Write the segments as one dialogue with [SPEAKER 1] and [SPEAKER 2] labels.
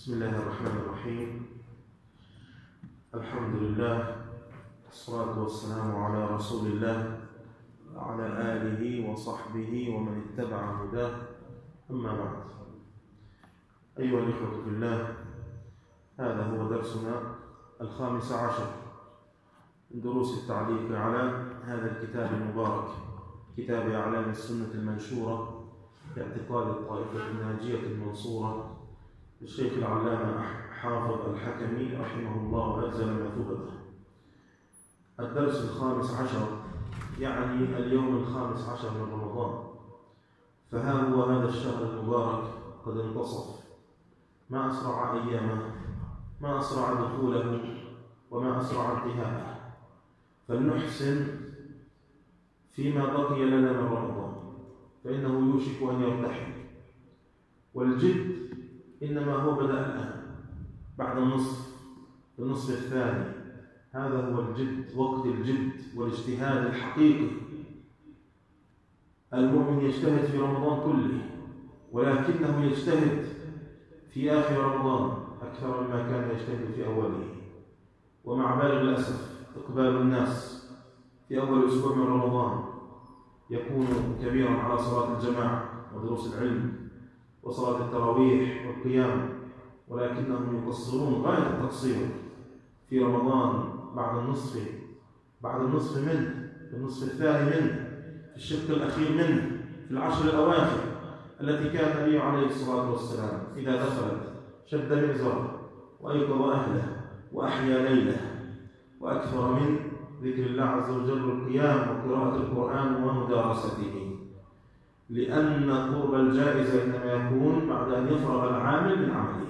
[SPEAKER 1] بسم الله الرحمن الرحيم. الحمد لله والصلاة والسلام على رسول الله وعلى آله وصحبه ومن اتبع هداه، أما بعد. أيها الإخوة في الله، هذا هو درسنا 15 من دروس التعليق على هذا الكتاب المبارك، كتاب أعلام السنة المنشورة باعتقاد الطائفة الناجية المنصورة للشيخ العلامة حافظ الحكمي رحمه الله وأجزل مثوبته. الدرس 15 يعني اليوم 15 من رمضان، فها هو هذا الشهر المبارك قد انتصف. ما أسرع أيامه، ما أسرع دخوله، وما أسرع انتهاءه. فلنحسن فيما بقي لنا من رمضان، فإنه يوشك أن يرتحل. والجد إنما هو بدأ الآن بعد النصف الثاني. هذا هو الجد، وقت الجد والاجتهاد الحقيقي. المؤمن يجتهد في رمضان كله، ولكنه يجتهد في آخر رمضان أكثر مما كان يجتهد في أوله. ومع بالغ الأسف إقبال الناس في أول أسبوع من رمضان يكون كبيرا على صلاة الجماعة ودروس العلم وصلاة التراويح والقيام، ولكنهم يقصرون غاية التقصير في رمضان بعد النصف منه، في النصف الثاني منه، في الشق الأخير منه، في العشر الأواخر التي كان النبي عليه الصلاة والسلام إذا دخلت شد مئزره وأيقظ أهله وأحيا ليله، وأكثر من ذكر الله عز وجل والقيام وقراءة القرآن ومدارسته، لأن قرب الجائزة إنما يكون بعد أن يفرغ العامل من عمله.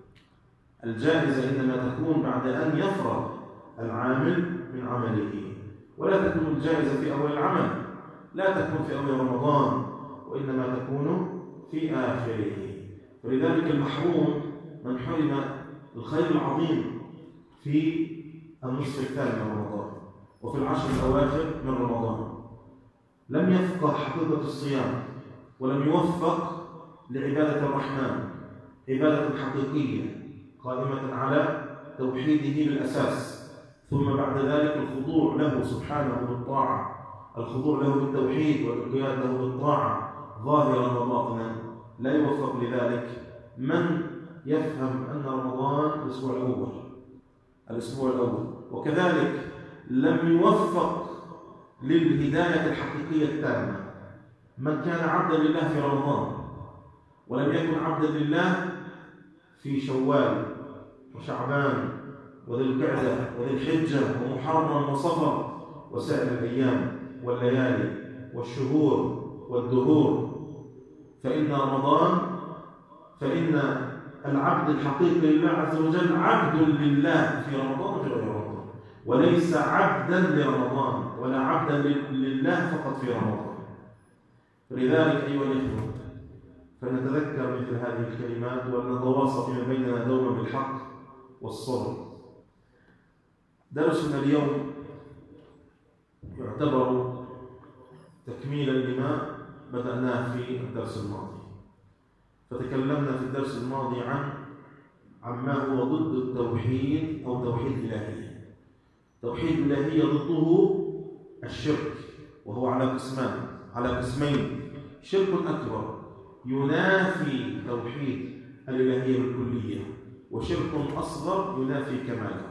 [SPEAKER 1] الجائزة إنما تكون بعد أن يفرغ العامل من عمله، ولا تكون الجائزة في أول العمل، لا تكون في أول رمضان، وإنما تكون في آخره. ولذلك المحروم من حرم الخير العظيم في النصف الثاني من رمضان وفي العشر الأواخر من رمضان. لم يفقه حقيقة الصيام، ولم يوفق لعبادة الرحمن عبادة حقيقية قائمة على توحيده بالأساس، ثم بعد ذلك الخضوع له سبحانه بالطاعة، الخضوع له بالتوحيد والانقياد له بالطاعة ظاهرا وباطنا. لا يوفق لذلك من يفهم أن رمضان الأسبوع الأول، وكذلك لم يوفق للهداية الحقيقية التامة من كان عبدا لله في رمضان ولم يكن عبدا لله في شوال وشعبان وذي القعدة وذي الحجة ومحرم وصفر وسائر الأيام والليالي والشهور والدهور. فإن العبد الحقيقي لله عز وجل عبد لله في رمضان وفي غير رمضان، وليس عبدا لرمضان ولا عبدا لله فقط في رمضان. فلذلك أيها الإخوة، فنتذكر مثل هذه الكلمات ونتواصى فيما بيننا دوما بالحق والصبر. درسنا اليوم يعتبر تكميلا لما بدأناه في الدرس الماضي. فتكلمنا في الدرس الماضي عن ما هو ضد التوحيد أو توحيد الإلهية. توحيد الإلهية ضده الشرك، وهو على قسمين: شرك أكبر ينافي توحيد الإلهية بالكلية، وشرك أصغر ينافي كماله.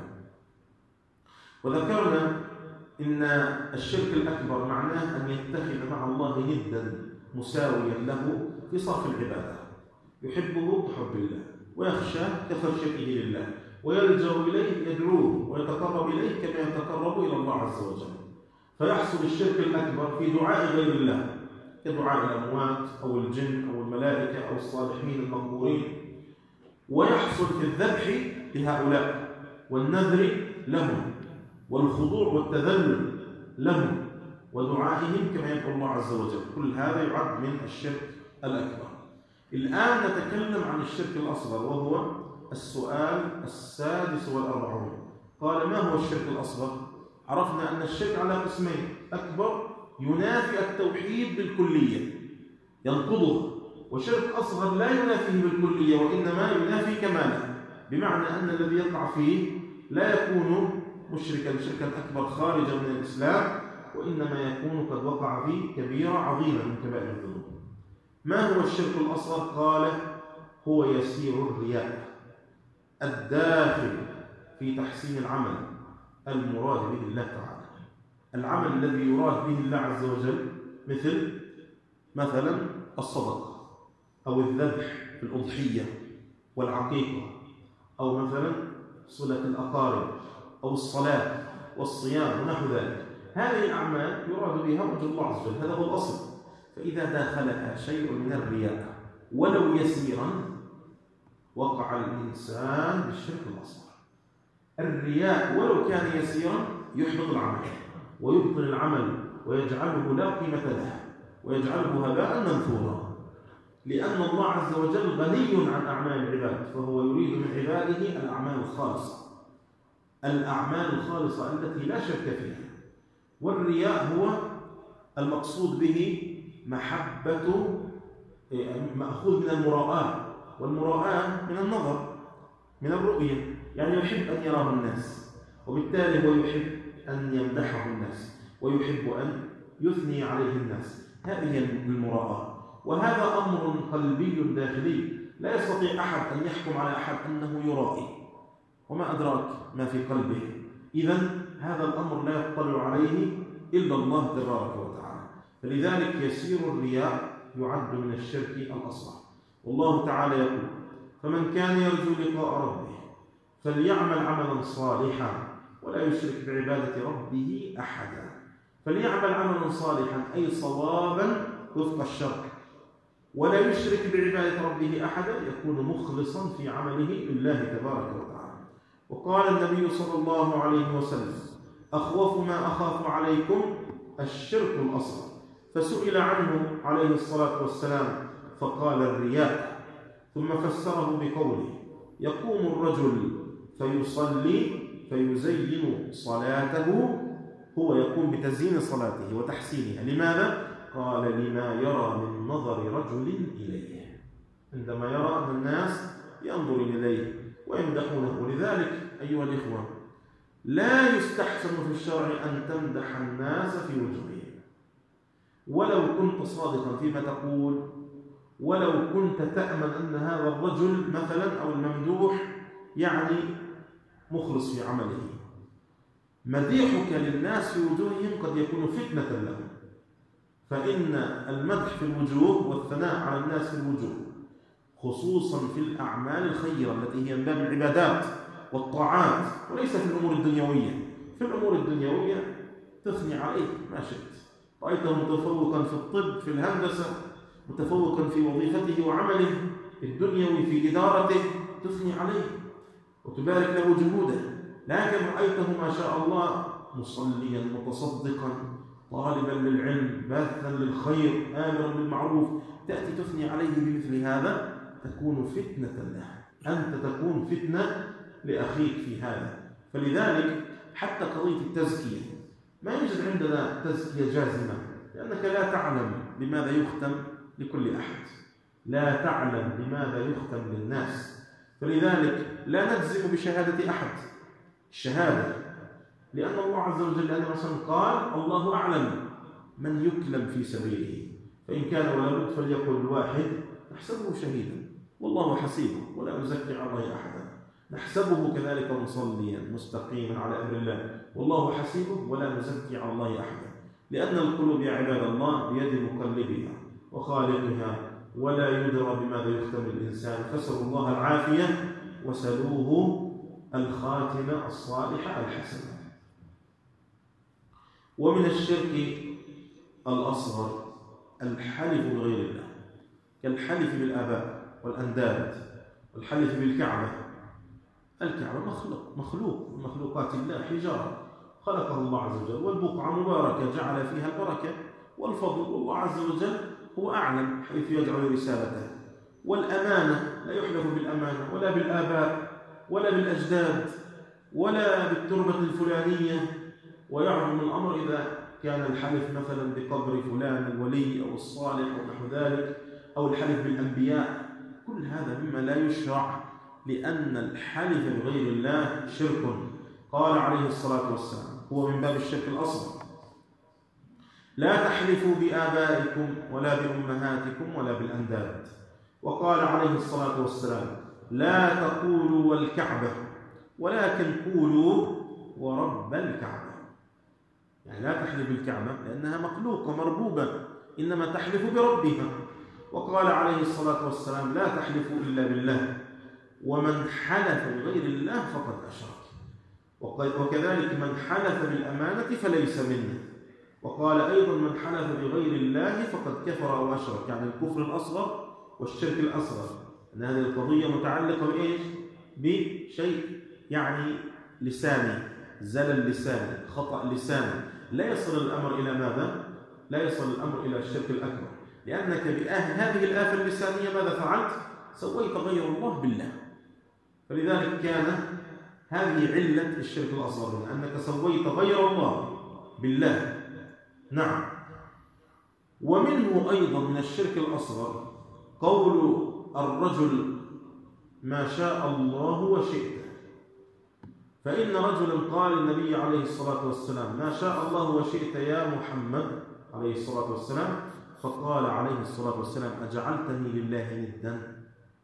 [SPEAKER 1] وذكرنا إن الشرك الأكبر معناه أن يتخذ مع الله ندا مساويا له في صرف العبادة، يحبه كحب الله ويخشاه كخشيته لله ويلجأ إليه يدعوه ويتقرب إليه كما يتقرب إلى الله عز وجل. فيحصل الشرك الأكبر في دعاء غير الله كدعاء الأموات أو الجن أو الملائكة أو الصالحين المقبورين، ويحصل في الذبح لهؤلاء والنذر لهم والخضوع والتذلل لهم ودعائهم كما يدعو الله عز وجل. كل هذا يعد من الشرك الأكبر. الآن نتكلم عن الشرك الأصغر، وهو السؤال 46. قال: ما هو الشرك الأصغر؟ عرفنا أن الشرك على قسمين: أكبر ينافي التوحيد بالكلية ينقضه، وشرك أصغر لا ينافيه بالكلية وإنما ينافي كماله. بمعنى أن الذي يقع فيه لا يكون مشركا شركا أكبر خارجا من الإسلام، وإنما يكون قد وقع في كبيرة عظيمة من كبائر الذنوب. ما هو الشرك الأصغر؟ قال هو يسير الرياء الداخل في تحسين العمل المراد به الله تعالى. العمل الذي يراد به الله عز وجل مثلا الصدقة أو الذبح في الأضحية والعقيقة، أو مثلا صلة الأقارب أو الصلاة والصيام ونحو ذلك. هذه الأعمال يراد بها وجه الله عز وجل، هذا هو الأصل. فإذا داخلها شيء من الرياء ولو يسيرا وقع الإنسان بالشرك الأصغر. الرياء ولو كان يسيرا يحبط العمل ويبطل العمل ويجعله لا قيمة له ويجعله هباء منثورا، لأن الله عز وجل غني عن أعمال العباد، فهو يريد من عباده الأعمال الخالصة، الأعمال الخالصة التي لا شك فيها. والرياء هو المقصود به محبة، مأخوذ من المراءة، والمراءة من النظر، من الرؤية، يعني يحب أن يراه الناس، وبالتالي هو يحب أن يمدحه الناس ويحب أن يثني عليه الناس. هذه المراءة، وهذا أمر قلبي داخلي لا يستطيع أحد أن يحكم على أحد أنه يرائي، وما أدراك ما في قلبه. إذن هذا الأمر لا يطلع عليه إلا الله تبارك وتعالى. فلذلك يسير الرياء يعد من الشرك الأصغر. والله تعالى يقول: فمن كان يرجو لقاء ربه فليعمل عملا صالحا ولا يشرك بعبادة ربه أحدا. فليعمل عملا صالحا أي صوابا وفق الشرع، ولا يشرك بعبادة ربه أحدا، يكون مخلصا في عمله لله تبارك وتعالى. وقال النبي صلى الله عليه وسلم: أخوف ما أخاف عليكم الشرك الأصغر. فسئل عنه عليه الصلاة والسلام فقال: الرياء. ثم فسره بقوله: يقوم الرجل فيصلي فيزين صلاته، هو يقوم بتزيين صلاته وتحسينها. لماذا؟ قال: لما يرى من نظر رجل إليه، عندما يرى أن الناس ينظر إليه ويمدحونه. لذلك أيها الإخوة، لا يستحسن في الشرع أن تمدح الناس في وجوههم، ولو كنت صادقا فيما تقول، ولو كنت تأمن أن هذا الرجل مثلا أو الممدوح يعني مخلص في عمله. مديحك للناس في وجوههم قد يكون فتنة لهم، فإن المدح في الوجوه والثناء على الناس في الوجوه، خصوصا في الأعمال الخيرة التي هي من باب العبادات والطاعات، وليس في الأمور الدنيوية. في الأمور الدنيوية تثني عليه ما شئت، رأيته متفوقا في الطب، في الهندسة، متفوقا في وظيفته وعمله الدنيوي، في إدارته، تثني عليه وتبارك له جهوده. لكن رأيته ما شاء الله مصليا متصدقا طالبا للعلم باثا للخير آمرا بالمعروف، تأتي تثني عليه بمثل هذا، تكون فتنة له، أنت تكون فتنة لأخيك في هذا. فلذلك حتى قضية التزكية ما يوجد عندنا تزكية جازمة، لأنك لا تعلم لماذا يختم لكل أحد، لا تعلم لماذا يختم للناس. فلذلك لا نجزم بشهادة أحد الشهادة، لأن الله عز وجل لأن مثلا قال: الله أعلم من يكلم في سبيله، فإن كان ولا بد فليقل الواحد نحسبه شهيدا والله حسيبه ولا نزكي على الله أحدا. نحسبه كذلك مصليا مستقيما على أمر الله والله حسيبه ولا نزكي على الله أحدا، لأن القلوب يا عباد الله بيد مقلبها وخالقها، ولا يدرى بماذا يختم الإنسان. فسألوا الله العافية وسألوه الخاتمة الصالحة الحسنة. ومن الشرك الأصغر الحلف بغير الله، كالحلف بالآباء والأنداد والحلف بالكعبة. الكعبة مخلوق من مخلوقات الله، حجارة خلقه الله عز وجل، والبقعة مباركة جعل فيها البركة والفضل، والله عز وجل هو أعلم حيث يجعل رسالته. والأمانة لا يحلف بالأمانة ولا بالآباء ولا بالأجداد ولا بالتربة الفلانية. ويعظم الأمر إذا كان الحلف مثلا بقبر فلان الولي أو الصالح أو نحو ذلك، أو الحلف بالأنبياء. كل هذا مما لا يشرع لأن الحلف بغير الله شرك. قال عليه الصلاة والسلام هو من باب الشرك الأصغر: لا تحلفوا بآبائكم ولا بأمهاتكم ولا بالأنداد. وقال عليه الصلاة والسلام: لا تقولوا والكعبة ولكن قولوا ورب الكعبة. يعني لا تحلف بالكعبة لأنها مخلوقة مربوبة، إنما تحلف بربها. وقال عليه الصلاة والسلام: لا تحلفوا إلا بالله، ومن حلف بغير الله فقد أشرك. وكذلك من حلف بالأمانة فليس منه. وقال أيضا: من حلف بغير الله فقد كفر أو أشرك، يعني الكفر الأصغر والشرك الأصغر. أن هذه القضية متعلقة بإيش؟ بشيء يعني لساني، زلل لساني، خطأ لساني، لا يصل الأمر إلى ماذا؟ لا يصل الأمر إلى الشرك الأكبر، لأنك بهذه الآفة اللسانية ماذا فعلت؟ سويت غير الله بالله. فلذلك كان هذه علة الشرك الأصغر، أنك سويت غير الله بالله. نعم. ومنه أيضا من الشرك الأصغر قول الرجل: ما شاء الله وشئت. فإن رجلا قال النبي عليه الصلاة والسلام: ما شاء الله وشئت يا محمد عليه الصلاة والسلام. فقال عليه الصلاة والسلام: أجعلتني لله ندا؟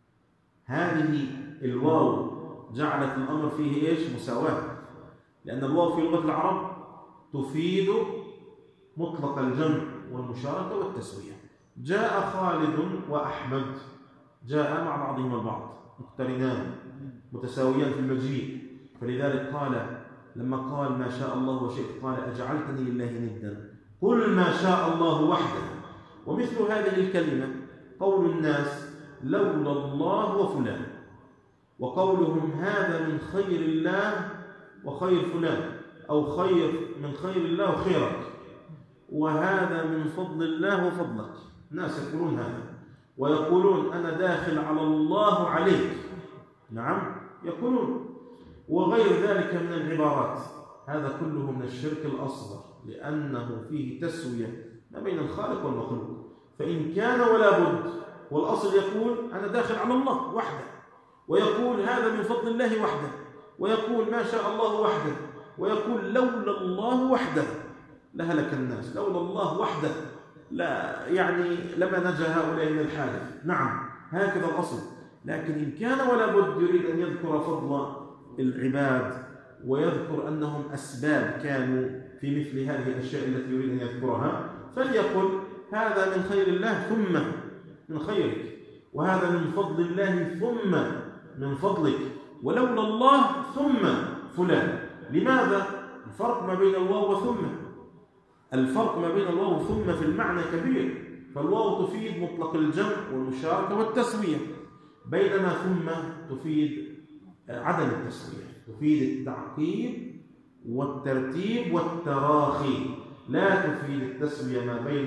[SPEAKER 1] هذه الواو جعلت الأمر فيه إيش؟ مساواة، لأن الواو في لغة العرب تفيد مطلق الجمع والمشاركة والتسوية. جاء خالد وأحمد، جاء مع بعضهما البعض، مقترنان متساويان في المجيء. فلذلك قال لما قال: ما شاء الله وشئت، قال: أجعلتني لله ندا؟ قل ما شاء الله وحده. ومثل هذه الكلمة قول الناس: لولا الله وفلان، وقولهم: هذا من خير الله وخير فلان، أو خير من خير الله وخيرك، وهذا من فضل الله وفضلك. الناس يقولون هذا، ويقولون: أنا داخل على الله عليك. نعم، يقولون. وغير ذلك من العبارات، هذا كله من الشرك الأصغر، لأنه فيه تسوية ما بين الخالق والمخلوق. فإن كان ولا بد، والأصل يقول: أنا داخل على الله وحده، ويقول: هذا من فضل الله وحده، ويقول: ما شاء الله وحده، ويقول: لولا الله وحده لهلك الناس، لولا الله وحده لا يعني لما نجا هؤلاء من الحالف. نعم، هكذا الأصل. لكن إن كان ولا بد يريد أن يذكر فضل العباد، ويذكر أنهم أسباب كانوا في مثل هذه الأشياء التي يريد أن يذكرها، فليقل: هذا من خير الله ثم من خيرك، وهذا من فضل الله ثم من فضلك، ولولا الله ثم فلان. لماذا؟ الفرق ما بين الواو وثم، الفرق ما بين الواو وثم في المعنى كبير. فالواو تفيد مطلق الجمع والمشاركة والتسوية، بينما ثم تفيد عدم التسوية، تفيد التعقيب والترتيب والتراخي، لا تفيد التسوية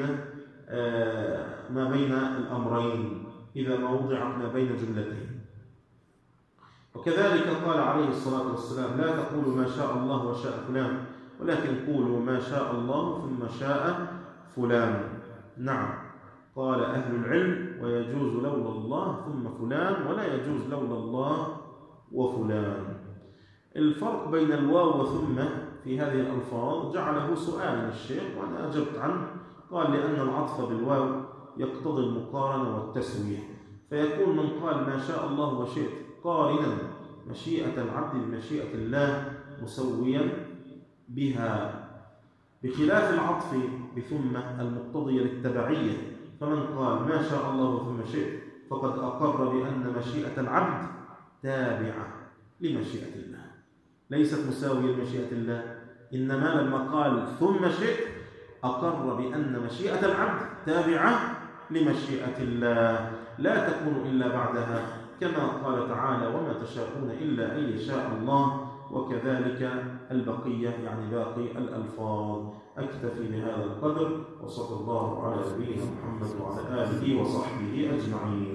[SPEAKER 1] ما بين الأمرين إذا ما وضعت ما بين جملتين. وكذلك قال عليه الصلاة والسلام: لا تقولوا ما شاء الله وشاء فلان، ولكن قولوا ما شاء الله ثم شاء فلان. نعم. قال أهل العلم: ويجوز لولا الله ثم فلان، ولا يجوز لولا الله وفلان. الفرق بين الواو وثم في هذه الألفاظ جعله سؤالا الشيخ، وأنا أجبت عنه. قال: لأن العطف بالواو يقتضي المقارنة والتسوية، فيكون من قال ما شاء الله وشئت قارنا مشيئة العبد بمشيئة الله مسويا بها، بخلاف العطف بثم المقتضية للتبعية. فمن قال ما شاء الله ثم شئت فقد أقر بأن مشيئة العبد تابعة لمشيئة الله، ليست مساوية لمشيئة الله، إنما لما قال ثم شئت أقر بأن مشيئة العبد تابعة لمشيئة الله، لا تكون إلا بعدها، كما قال تعالى: وما تشاءون إلا أن يشاء الله. وكذلك البقية يعني باقي الألفاظ. أكتفي بهذا القدر، وصلى الله على نبينا محمد وعلى آله وصحبه أجمعين.